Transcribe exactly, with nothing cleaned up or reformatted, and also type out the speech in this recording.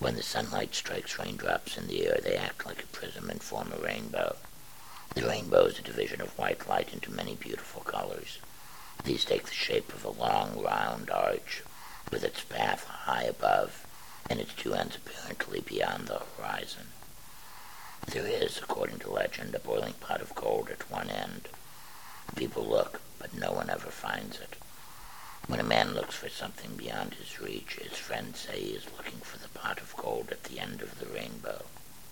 When the sunlight strikes raindrops in the air, they act like a prism and form a rainbow. The rainbow is a division of white light into many beautiful colors. These take the shape of a long, round arch, with its path high above, and its two ends apparently beyond the horizon. There is, according to legend, a boiling pot of gold at one end. People look, but no one ever finds it. When a man looks for something beyond his reach, his friends say he is looking for the pot of gold at the end of the rainbow.